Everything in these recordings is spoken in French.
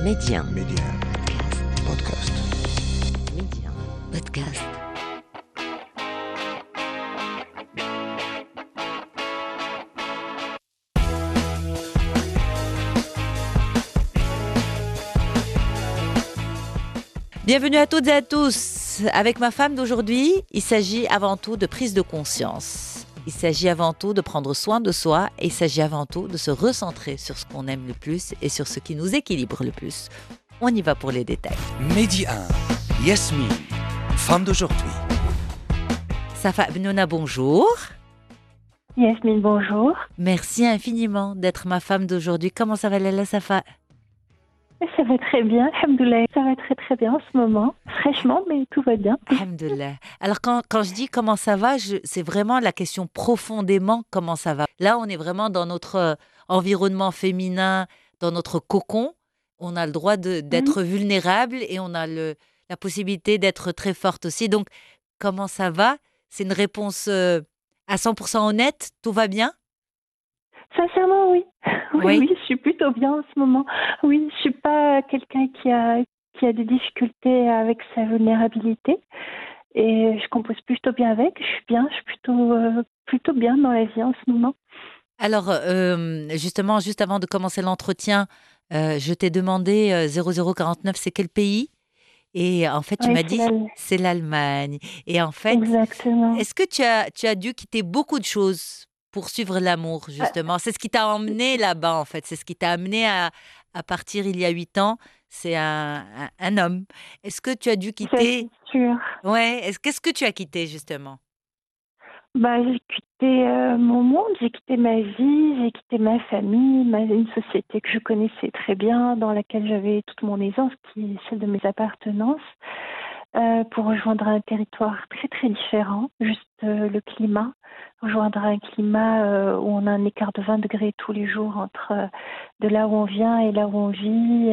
Média. Média. Podcast. Média. Podcast. Bienvenue à toutes et à tous. Avec ma femme d'aujourd'hui, il s'agit avant tout de prise de conscience. Il s'agit avant tout de prendre soin de soi et il s'agit avant tout de se recentrer sur ce qu'on aime le plus et sur ce qui nous équilibre le plus. On y va pour les détails. Média 1. Yasmine, femme d'aujourd'hui. Safa Benouna, bonjour. Yasmine, bonjour. Merci infiniment d'être ma femme d'aujourd'hui. Comment ça va, Lala Safa? Ça va très bien, alhamdoulilah. Ça va très très bien en ce moment. Fraîchement, mais tout va bien. Alhamdoulilah. Alors quand je dis comment ça va, c'est vraiment la question profondément comment ça va. Là, on est vraiment dans notre environnement féminin, dans notre cocon. On a le droit d'être vulnérable et on a la possibilité d'être très forte aussi. Donc, comment ça va? C'est une réponse à 100% honnête. Tout va bien? Sincèrement, oui. Oui. Oui, je suis plutôt bien en ce moment. Oui, je suis pas quelqu'un qui a des difficultés avec sa vulnérabilité et je compose plutôt bien avec. Je suis bien, je suis plutôt bien dans la vie en ce moment. Alors, justement, juste avant de commencer l'entretien, je t'ai demandé 0049, c'est quel pays? Et en fait, tu Oui, m'as dit, c'est l'Allemagne. Et en fait, exactement. est-ce que tu as dû quitter beaucoup de choses pour suivre l'amour, justement? C'est ce qui t'a emmené là-bas, en fait. C'est ce qui t'a amené à partir il y a 8 ans. C'est un homme. Est-ce que tu as dû Ça, quitter? c'est sûr. Ouais. Qu'est-ce que tu as quitté, justement? J'ai quitté mon monde, j'ai quitté ma vie, j'ai quitté ma famille, une société que je connaissais très bien, dans laquelle j'avais toute mon aisance, qui est celle de mes appartenances, pour rejoindre un territoire très très différent, juste le climat, rejoindre un climat où on a un écart de 20 degrés tous les jours entre de là où on vient et là où on vit.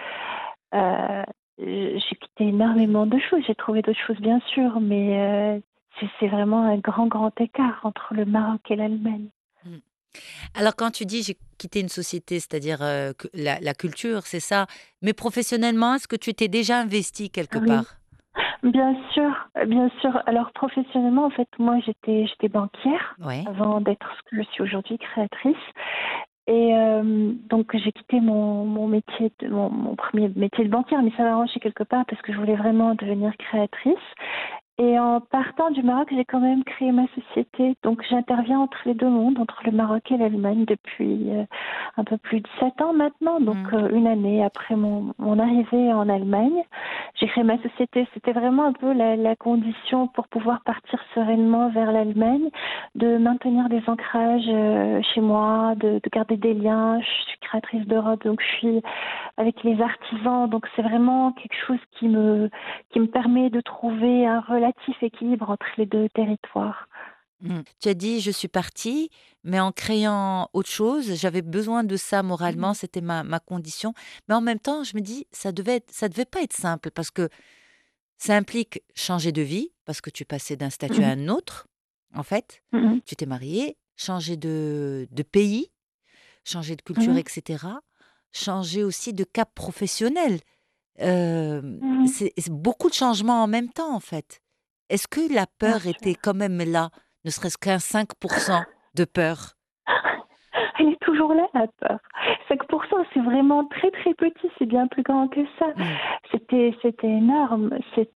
J'ai quitté énormément de choses, j'ai trouvé d'autres choses bien sûr, mais c'est vraiment un grand écart entre le Maroc et l'Allemagne. Hmm. Alors, quand tu dis j'ai quitté une société, c'est-à-dire la culture, c'est ça. Mais professionnellement, est-ce que tu t'es déjà investi quelque Oui, part? bien sûr, bien sûr. Alors professionnellement, en fait, moi j'étais banquière Ouais. avant d'être ce que je suis aujourd'hui, créatrice. Et donc j'ai quitté mon métier, mon premier métier de banquière, mais ça m'a arrangé quelque part parce que je voulais vraiment devenir créatrice. Et en partant du Maroc, j'ai quand même créé ma société. Donc j'interviens entre les deux mondes, entre le Maroc et l'Allemagne depuis un peu plus de 7 ans maintenant. Donc une année après mon arrivée en Allemagne, j'ai créé ma société. C'était vraiment un peu la condition pour pouvoir partir sereinement vers l'Allemagne, de maintenir des ancrages chez moi, de garder des liens. Je suis créatrice de robes, donc je suis avec les artisans. Donc c'est vraiment quelque chose qui me permet de trouver un relatif équilibre entre les deux territoires. Tu as dit je suis partie, mais en créant autre chose, j'avais besoin de ça moralement, c'était ma condition. Mais en même temps, je me dis ça devait pas être simple parce que ça implique changer de vie parce que tu passais d'un statut à Mhm. un autre. En fait, Mhm. tu t'es mariée, changer de pays, changer de culture, Mhm. etc. Changer aussi de cap professionnel. Mhm. C'est beaucoup de changements en même temps, en fait. Est-ce que la Bien peur sûr. était quand même là, ne serait-ce qu'un 5% de peur? Elle est toujours là, la peur. 5%, c'est vraiment très très petit, c'est bien plus grand que ça. Mmh. C'était énorme.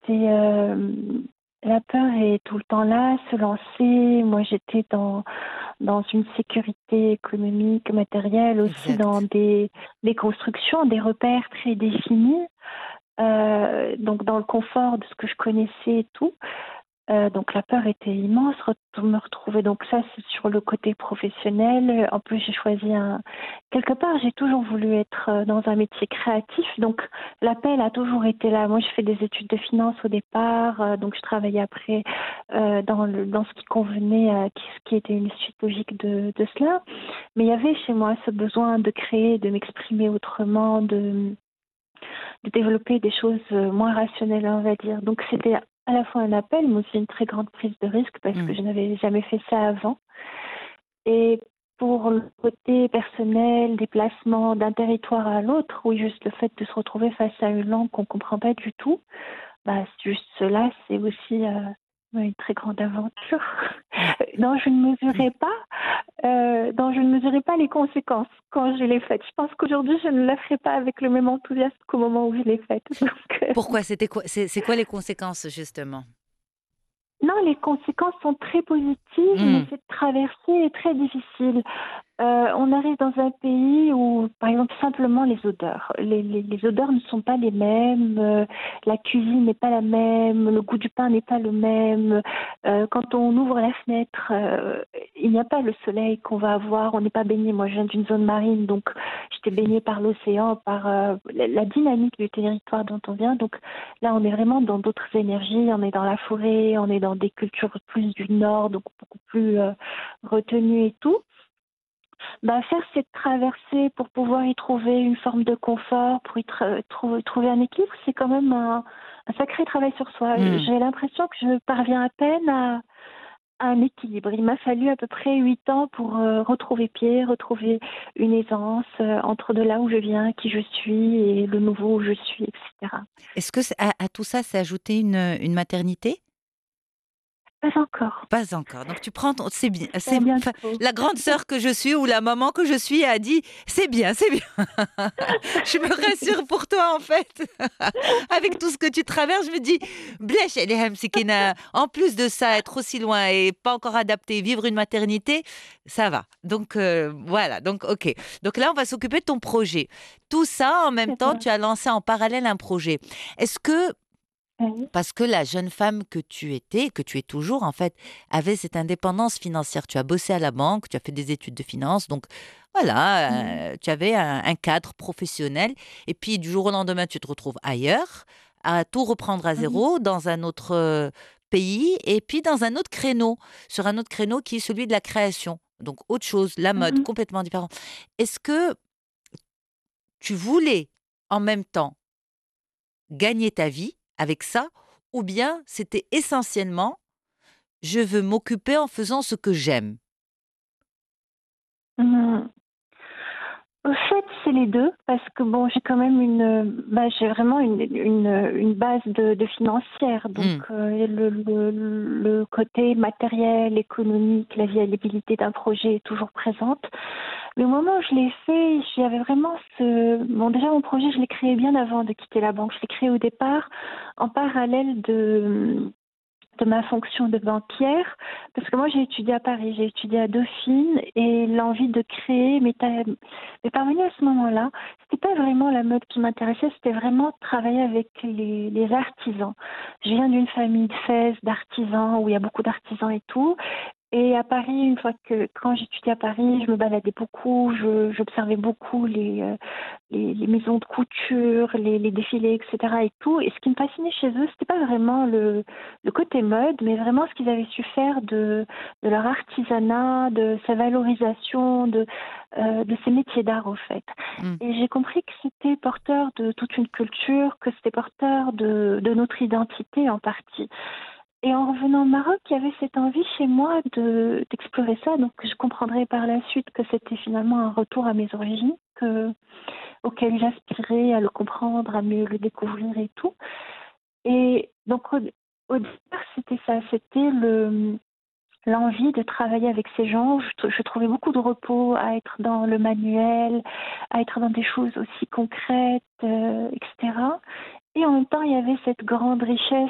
La peur est tout le temps là, se lancer. Moi, j'étais dans une sécurité économique, matérielle, aussi dans Exact. des constructions, des repères très définis. Donc dans le confort de ce que je connaissais et tout. Donc la peur était immense, me retrouver. Donc ça, c'est sur le côté professionnel. En plus, j'ai choisi quelque part, j'ai toujours voulu être dans un métier créatif. Donc l'appel a toujours été là. Moi, je fais des études de finance au départ. Donc je travaillais après dans ce qui convenait, ce qui était une suite logique de cela. Mais il y avait chez moi ce besoin de créer, de m'exprimer autrement, de développer des choses moins rationnelles, on va dire. Donc c'était à la fois un appel, mais aussi une très grande prise de risque parce que je n'avais jamais fait ça avant. Et pour le côté personnel, déplacement d'un territoire à l'autre, oui, juste le fait de se retrouver face à une langue qu'on ne comprend pas du tout, bah, juste cela, c'est aussi ouais, une très grande aventure Ouais. dont je ne mesurais pas, les conséquences quand je l'ai faite. Je pense qu'aujourd'hui, je ne la ferai pas avec le même enthousiasme qu'au moment où je l'ai faite. Donc, Pourquoi? C'était quoi? C'est quoi les conséquences, justement? non, les conséquences sont très positives, mais Hmm. cette traversée est très difficile. On arrive dans un pays où, par exemple, simplement les odeurs. Les odeurs ne sont pas les mêmes, la cuisine n'est pas la même, le goût du pain n'est pas le même. Quand on ouvre la fenêtre, il n'y a pas le soleil qu'on va avoir. On n'est pas baigné. Moi, je viens d'une zone marine, donc j'étais baignée par l'océan, par la dynamique du territoire dont on vient. Donc là, on est vraiment dans d'autres énergies. On est dans la forêt, on est dans des cultures plus du nord, donc beaucoup plus retenues et tout. Bah, faire cette traversée pour pouvoir y trouver une forme de confort, pour trouver un équilibre, c'est quand même un sacré travail sur soi. Hmm. J'ai l'impression que je parviens à peine à un équilibre. Il m'a fallu à peu près 8 ans pour retrouver pied, retrouver une aisance entre de là où je viens, qui je suis et le nouveau où je suis, etc. Est-ce que à tout ça, c'est ajouté une maternité? Pas encore. Pas encore. Donc tu prends ton c'est bien, À enfin, bientôt. la grande sœur que je suis ou la maman que je suis a dit: «C'est bien, c'est bien». Je me rassure pour toi, en fait. Avec tout ce que tu traverses, je me dis: «Blech عليها مسكينة». En plus de ça, être aussi loin et pas encore adapté, vivre une maternité, ça va. Donc voilà, donc OK. Donc là, on va s'occuper de ton projet. Tout ça, en même C'est temps, ça. tu as lancé en parallèle un projet. Est-ce que Oui. parce que la jeune femme que tu étais, que tu es toujours en fait, avait cette indépendance financière. Tu as bossé à la banque, tu as fait des études de finance, donc Mhm. voilà, tu avais un cadre professionnel. Et puis du jour au lendemain, tu te retrouves ailleurs, à tout reprendre à Mhm. zéro, dans un autre pays, et puis dans un autre créneau, sur un autre créneau qui est celui de la création. Donc autre chose, la mode, Mhm. complètement différent. Est-ce que tu voulais en même temps gagner ta vie avec ça, ou bien c'était essentiellement: «Je veux m'occuper en faisant ce que j'aime»? Mhm. Au fait, c'est les 2 parce que bon, j'ai quand même j'ai vraiment une base de financière donc Mmh. le côté matériel, économique, la viabilité d'un projet est toujours présente. Mais au moment où je l'ai fait, j'avais vraiment déjà mon projet, je l'ai créé bien avant de quitter la banque. Je l'ai créé au départ en parallèle de ma fonction de banquière, parce que moi j'ai étudié à Paris, j'ai étudié à Dauphine et l'envie de créer m'est parvenue à ce moment-là. C'était pas vraiment la mode qui m'intéressait, c'était vraiment travailler avec les artisans. Je viens d'une famille de Fès, d'artisans, où il y a beaucoup d'artisans et tout. Et à Paris, quand j'étudiais à Paris, je me baladais beaucoup, j'observais beaucoup les maisons de couture, les défilés, etc. et tout. Et ce qui me fascinait chez eux, c'était pas vraiment le côté mode, mais vraiment ce qu'ils avaient su faire de leur artisanat, de sa valorisation, de ces métiers d'art, au fait. Mmh. Et j'ai compris que c'était porteur de toute une culture, que c'était porteur de notre identité en partie. Et en revenant au Maroc, il y avait cette envie chez moi d'explorer ça. Donc, je comprendrai par la suite que c'était finalement un retour à mes origines, auquel j'aspirais à le comprendre, à mieux le découvrir et tout. Et donc, au départ, c'était ça. C'était l'envie de travailler avec ces gens. Je trouvais beaucoup de repos à être dans le manuel, à être dans des choses aussi concrètes, etc. Et en même temps, il y avait cette grande richesse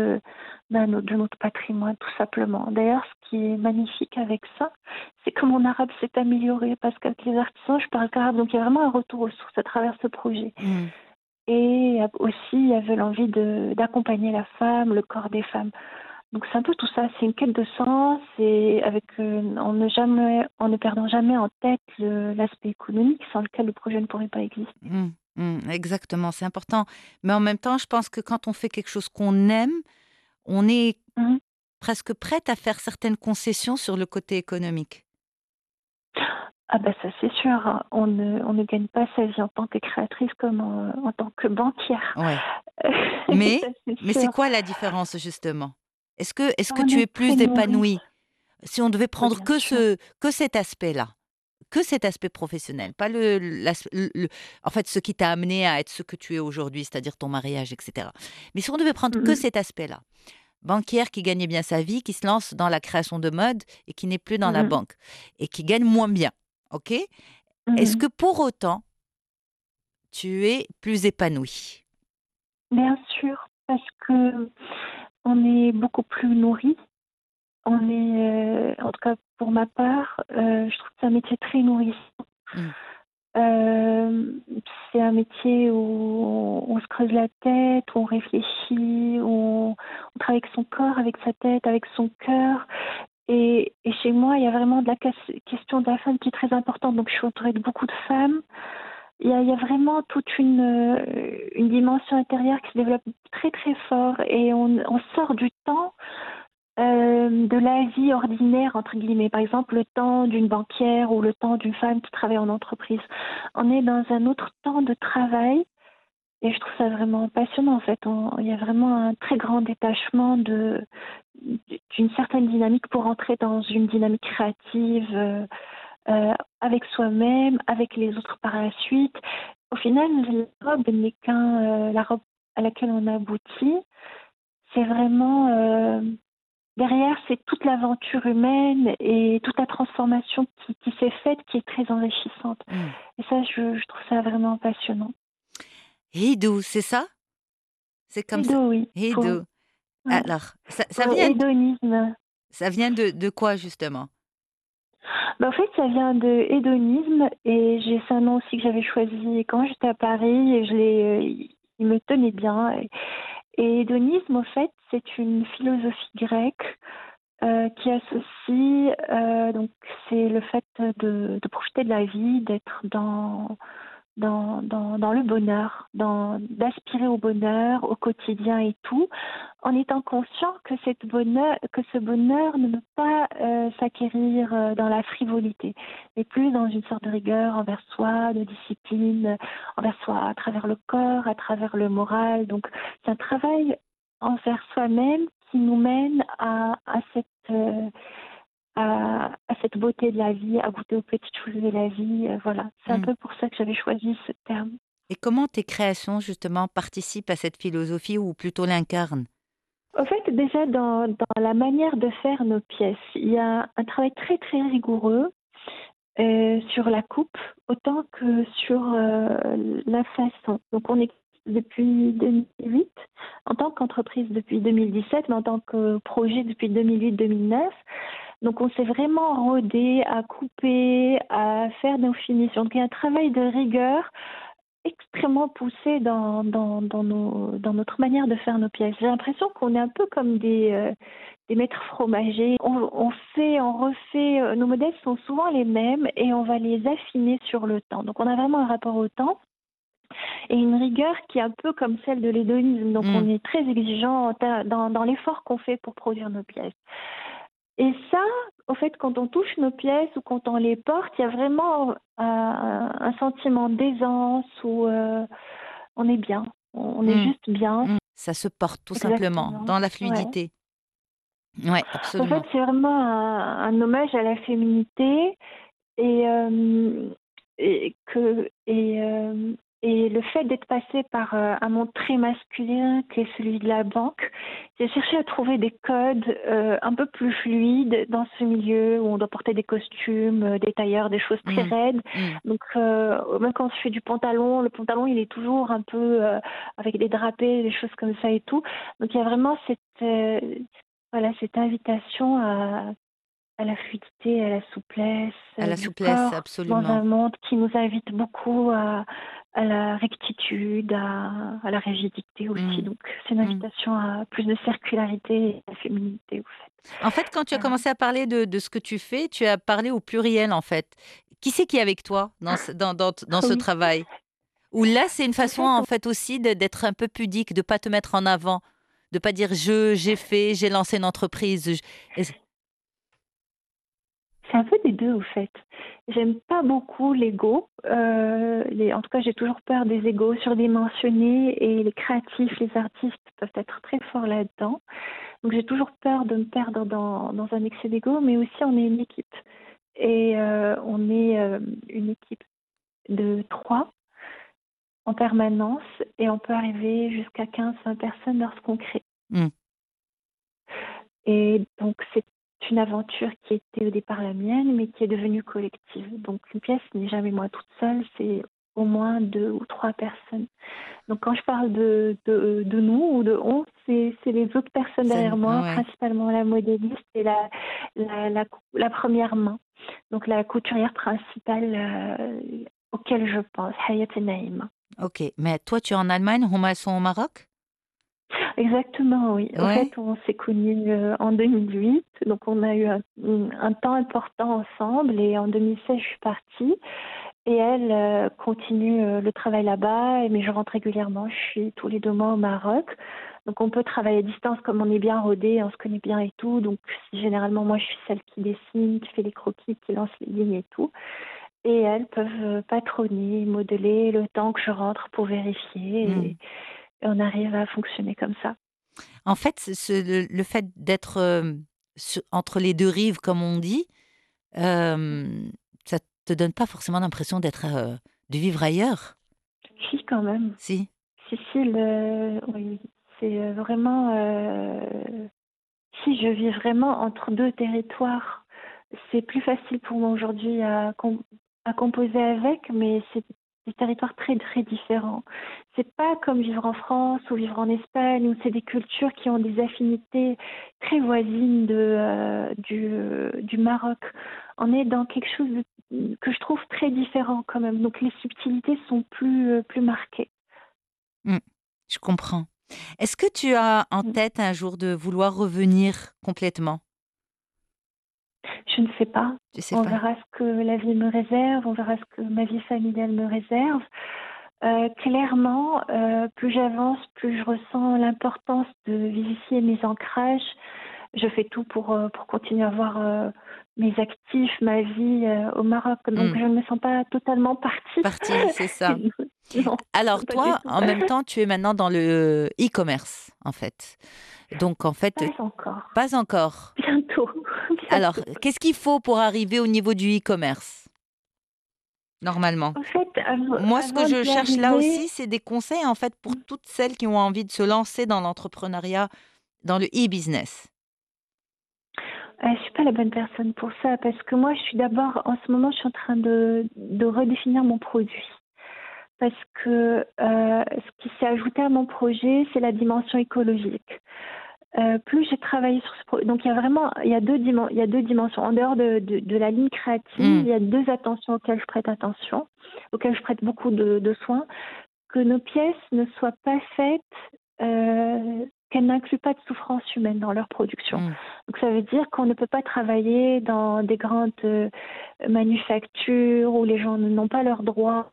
de notre patrimoine, tout simplement. D'ailleurs, ce qui est magnifique avec ça, c'est que mon arabe s'est amélioré parce qu'avec les artisans, je parle qu'arabe. Donc, il y a vraiment un retour aux sources à travers ce projet. Mmh. Et aussi, il y avait l'envie d'accompagner la femme, le corps des femmes. Donc, c'est un peu tout ça. C'est une quête de sens et en ne perdant jamais en tête l'aspect économique sans lequel le projet ne pourrait pas exister. Mmh. Mmh. Exactement, c'est important. Mais en même temps, je pense que quand on fait quelque chose qu'on aime, on est Mhm. presque prête à faire certaines concessions sur le côté économique. Ah bah ça c'est sûr, hein. On ne gagne pas sa vie en tant que créatrice comme en tant que banquière. Ouais. Ça Mais c'est mais c'est sûr. quoi la différence, justement? Est-ce que On tu es est très plus nourri. épanouie? Si on devait Oui, prendre bien sûr. que cet aspect-là. que cet aspect professionnel, pas en fait, ce qui t'a amené à être ce que tu es aujourd'hui, c'est-à-dire ton mariage, etc. Mais si on devait prendre que Mhm. cet aspect-là, banquière qui gagnait bien sa vie, qui se lance dans la création de mode et qui n'est plus dans la Mhm. banque et qui gagne moins bien, ok? Est-ce Mhm. que pour autant, tu es plus épanouie? Bien sûr, parce que on est beaucoup plus nourri. On est, en tout cas pour ma part, je trouve que c'est un métier très nourrissant. Mmh. Euh, c'est un métier où on se creuse la tête, où on réfléchit, on travaille avec son corps, avec sa tête, avec son cœur. Et chez moi, il y a vraiment de la question de la femme qui est très importante. Donc, je suis entourée de beaucoup de femmes. Il y a vraiment toute une dimension intérieure qui se développe très, très fort. Et on sort du temps de la vie ordinaire, entre guillemets. Par exemple, le temps d'une banquière ou le temps d'une femme qui travaille en entreprise. On est dans un autre temps de travail et je trouve ça vraiment passionnant, en fait. Il y a vraiment un très grand détachement d'une certaine dynamique pour entrer dans une dynamique créative avec soi-même, avec les autres par la suite. Au final, la robe n'est la robe à laquelle on aboutit. C'est vraiment derrière, c'est toute l'aventure humaine et toute la transformation qui s'est faite, qui est très enrichissante. Mmh. Et ça, je trouve ça vraiment passionnant. Hidou, c'est ça? C'est comme ça? Hédo, oui. Hidou. Ouais, Alors, ça pour vient hédonisme. de quoi justement? Bah, en fait, ça vient de hédonisme et c'est un nom aussi que j'avais choisi quand j'étais à Paris et il me tenait bien. Et hédonisme, en fait, c'est une philosophie grecque qui associe, donc c'est le fait de profiter de la vie, d'être dans le bonheur, d'aspirer au bonheur au quotidien et tout, en étant conscient que ce bonheur ne peut pas s'acquérir dans la frivolité, mais plus dans une sorte de rigueur envers soi, de discipline envers soi, à travers le corps, à travers le moral. Donc c'est un travail envers soi-même qui nous mène à cette beauté de la vie, à goûter aux petites choses de la vie. Voilà, c'est un Mmh. peu pour ça que j'avais choisi ce terme. Et comment tes créations justement participent à cette philosophie ou plutôt l'incarnent? Au fait, déjà dans la manière de faire nos pièces, il y a un travail très très rigoureux sur la coupe autant que sur la façon. Donc on existe depuis 2008 en tant qu'entreprise depuis 2017, mais en tant que projet depuis 2008-2009. Donc on s'est vraiment rodé à couper, à faire nos finitions. Donc il y a un travail de rigueur extrêmement poussé dans notre manière de faire nos pièces. J'ai l'impression qu'on est un peu comme des maîtres fromagers. On refait, nos modèles sont souvent les mêmes et on va les affiner sur le temps. Donc on a vraiment un rapport au temps et une rigueur qui est un peu comme celle de l'hédonisme. Donc Mmh. on est très exigeant dans l'effort qu'on fait pour produire nos pièces. Et ça, au fait, quand on touche nos pièces ou quand on les porte, il y a vraiment un sentiment d'aisance où on est bien. On est Mmh. juste bien. Mmh. Ça se porte tout simplement Exactement. dans la Ouais. fluidité. Ouais, En fait, absolument. c'est vraiment un hommage à la féminité et, et le fait d'être passé par un monde très masculin qui est celui de la banque, j'ai cherché à trouver des codes un peu plus fluides dans ce milieu où on doit porter des costumes, des tailleurs, des choses très Mmh. raides. Mmh. Donc même quand je fais du pantalon, le pantalon il est toujours un peu avec des drapés, des choses comme ça et tout. Donc il y a vraiment cette invitation à la fluidité, à la souplesse À la du souplesse, corps dans absolument. un monde qui nous invite beaucoup à la rectitude, à la rigidité aussi. Mmh. Donc c'est une Mmh. invitation à plus de circularité et de féminité, au fait. En fait, quand tu as Voilà. commencé à parler de ce que tu fais, tu as parlé au pluriel, en fait. Qui c'est qui est avec toi dans ce Oui. travail? Ou là, c'est une En façon, fait, en fait, aussi d'être un peu pudique, de pas te mettre en avant, de pas dire: j'ai lancé une entreprise, je» est-ce c'est un peu des deux, au fait. J'aime pas beaucoup l'ego. En tout cas, j'ai toujours peur des égos surdimensionnés et les créatifs, les artistes peuvent être très forts là-dedans. Donc j'ai toujours peur de me perdre dans un excès d'ego, mais aussi on est une équipe. Et on est une équipe de 3 en permanence et on peut arriver jusqu'à 15-20 personnes lorsqu'on crée. Hmm. Et donc, c'est une aventure qui était au départ la mienne, mais qui est devenue collective. Donc, une pièce n'est jamais moi toute seule, c'est au moins 2 ou 3 personnes. Donc, quand je parle de nous ou de on, c'est les autres personnes derrière moi, Ouais. principalement la modéliste et la première main. Donc, la couturière principale auquel je pense, Hayat Naïma. Ok. Mais toi, tu es en Allemagne, Huma, elles sont au Maroc? Exactement, oui. Au Ouais. fait, on s'est connus en 2008, donc on a eu un temps important ensemble et en 2016, je suis partie et elle continue le travail là-bas, mais je rentre régulièrement, je suis tous les 2 mois au Maroc. Donc on peut travailler à distance comme on est bien rodé, on se connaît bien et tout. Donc généralement, moi, je suis celle qui dessine, qui fait les croquis, qui lance les lignes et tout. Et elles peuvent patronner, modeler le temps que je rentre pour vérifier Hmm. et on arrive à fonctionner comme ça. En fait, le fait d'être entre les deux rives, comme on dit, euh, ça te donne pas forcément l'impression de vivre ailleurs, Si, quand même. si? Si, oui, c'est vraiment. Si je vis vraiment entre 2 territoires, c'est plus facile pour moi aujourd'hui à composer avec, mais c'est des territoires très, très différents. C'est pas comme vivre en France ou vivre en Espagne, où c'est des cultures qui ont des affinités très voisines du Maroc. On est dans quelque chose que je trouve très différent quand même. Donc les subtilités sont plus marquées. Hmm. Je comprends. Est-ce que tu as en tête un jour de vouloir revenir complètement? Je ne sais pas. Tu sais On pas. verra ce que la vie me réserve, on verra ce que ma vie familiale me réserve. Clairement, plus j'avance, plus je ressens l'importance de vivifier mes ancrages. Je fais tout pour continuer à avoir mes actifs, ma vie au Maroc. Donc, Hmm. je ne me sens pas totalement partie. Partie, c'est ça. Non, Alors pas du toi, tout. en même temps, tu es maintenant dans le e-commerce, en fait. Donc, en fait, Pas encore. pas encore. Bientôt. Alors, Bientôt. qu'est-ce qu'il faut pour arriver au niveau du e-commerce, normalement? En fait, Moi, ce que avant je d'y cherche là arriver, aussi, c'est des conseils, en fait, pour toutes celles qui ont envie de se lancer dans l'entrepreneuriat, dans le e-business. Je suis pas la bonne personne pour ça parce que moi, je suis d'abord, en ce moment, je suis en train de redéfinir mon produit. Parce que ce qui s'est ajouté à mon projet, c'est la dimension écologique. Plus j'ai travaillé sur ce projet, donc il y a deux dimensions. En dehors de la ligne créative, Hmm. il y a 2 attentions auxquelles je prête attention, auxquelles je prête beaucoup de soins, que nos pièces ne soient pas faites, qu'elles n'incluent pas de souffrance humaine dans leur production. Hmm. Donc ça veut dire qu'on ne peut pas travailler dans des grandes manufactures où les gens n'ont pas leurs droits,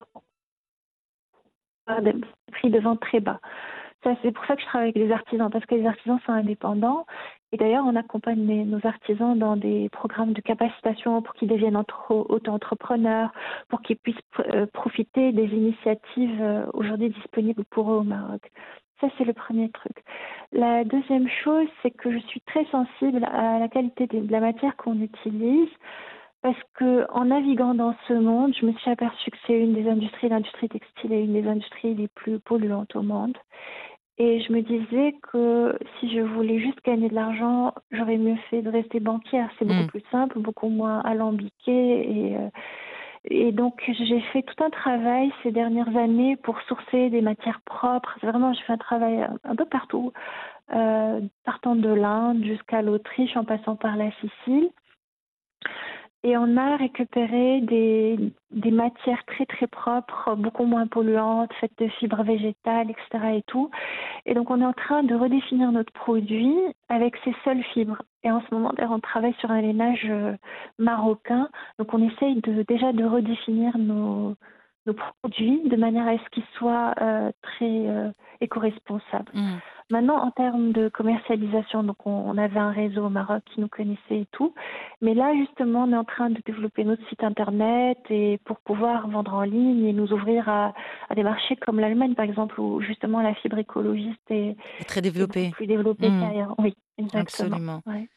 des prix de vente très bas. Ça, c'est pour ça que je travaille avec les artisans, parce que les artisans sont indépendants. Et d'ailleurs, on accompagne nos artisans dans des programmes de capacitation pour qu'ils deviennent auto-entrepreneurs, pour qu'ils puissent profiter des initiatives aujourd'hui disponibles pour eux au Maroc. Ça, c'est le premier truc. La deuxième chose, c'est que je suis très sensible à la qualité de la matière qu'on utilise. Parce que en naviguant dans ce monde, je me suis aperçue que c'est l'industrie textile est une des industries les plus polluantes au monde. Et je me disais que si je voulais juste gagner de l'argent, j'aurais mieux fait de rester banquière. C'est beaucoup Hmm. plus simple, beaucoup moins alambiqué. Et donc, j'ai fait tout un travail ces dernières années pour sourcer des matières propres. Vraiment, j'ai fait un travail un peu partout, partant de l'Inde jusqu'à l'Autriche, en passant par la Sicile. Et on a récupéré des matières très très propres, beaucoup moins polluantes, faites de fibres végétales, etc. et tout. Et donc on est en train de redéfinir notre produit avec ces seules fibres. Et en ce moment, d'ailleurs, on travaille sur un lainage marocain. Donc on essaye déjà de redéfinir nos produits de manière à ce qu'ils soient très éco-responsables. Hmm. Maintenant, en termes de commercialisation, donc on avait un réseau au Maroc qui nous connaissait et tout. Mais là, justement, on est en train de développer notre site internet et pour pouvoir vendre en ligne et nous ouvrir à des marchés comme l'Allemagne, par exemple, où justement la fibre écologiste est Très beaucoup développé. plus développée Hmm. qu'ailleurs. Oui, exactement. Absolument. Ouais.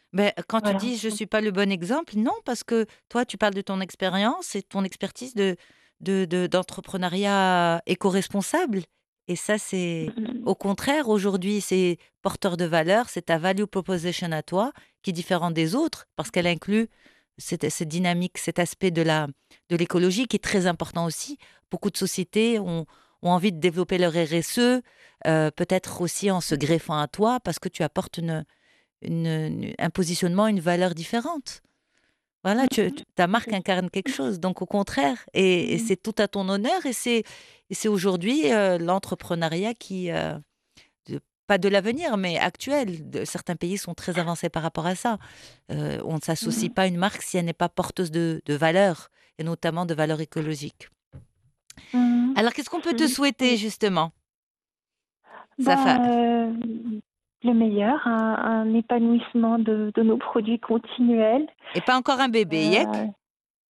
Ben, quand tu Voilà. dis: «Je ne suis pas le bon exemple», non, parce que toi, tu parles de ton expérience et ton expertise d'entrepreneuriat éco-responsable et ça, c'est Mmh. au contraire, aujourd'hui, c'est porteur de valeur, c'est ta value proposition à toi qui est différente des autres parce qu'elle inclut cette dynamique, cet aspect de l'écologie qui est très important aussi. Beaucoup de sociétés ont envie de développer leur RSE, peut-être aussi en se greffant à toi parce que tu apportes un positionnement, une valeur différente. Voilà, ta marque incarne quelque chose, donc au contraire et Mmh. c'est tout à ton honneur et c'est aujourd'hui, l'entrepreneuriat qui, de pas de l'avenir, mais actuel. De certains pays sont très avancés par rapport à ça. On ne s'associe Mmh. pas à une marque si elle n'est pas porteuse de valeurs et notamment de valeurs écologiques. Mmh. Alors qu'est-ce qu'on peut te Mmh. souhaiter Oui. justement? Ça Bah, fa le meilleur, un épanouissement de nos produits continuels. et pas encore un bébé, Heu, yec?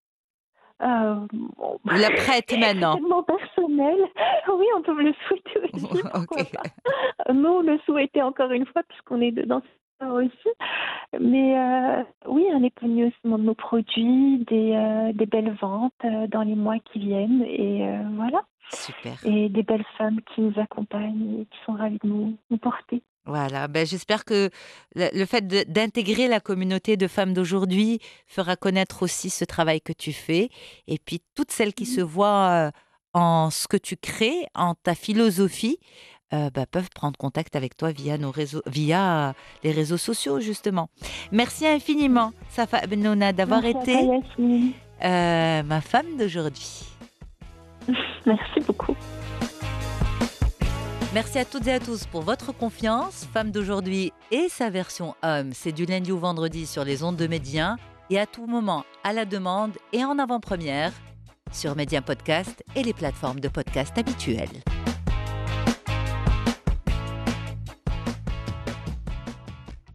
bon, Ou la prête c'est maintenant? tellement personnel. Oui, on peut me le souhaiter aussi, pourquoi OK. pas. Nous, le souhaiter encore une fois puisqu'on est dedans aussi. Mais oui, un épanouissement de nos produits, des belles ventes, dans les mois qui viennent et voilà. Super. Et des belles femmes qui nous accompagnent et qui sont ravies de nous porter. Voilà, ben, j'espère que le fait d'intégrer la communauté de femmes d'aujourd'hui fera connaître aussi ce travail que tu fais. Et puis toutes celles qui Mmh. se voient en ce que tu crées, en ta philosophie, bah, peuvent prendre contact avec toi via nos réseaux, via les réseaux sociaux, justement. Merci infiniment, Safa Bennouna, d'avoir Merci à toi, été Yasmine. ma femme d'aujourd'hui. Merci beaucoup. Merci à toutes et à tous pour votre confiance. Femme d'aujourd'hui et sa version homme, c'est du lundi au vendredi sur les ondes de Média et à tout moment à la demande et en avant-première sur Média Podcast et les plateformes de podcast habituelles.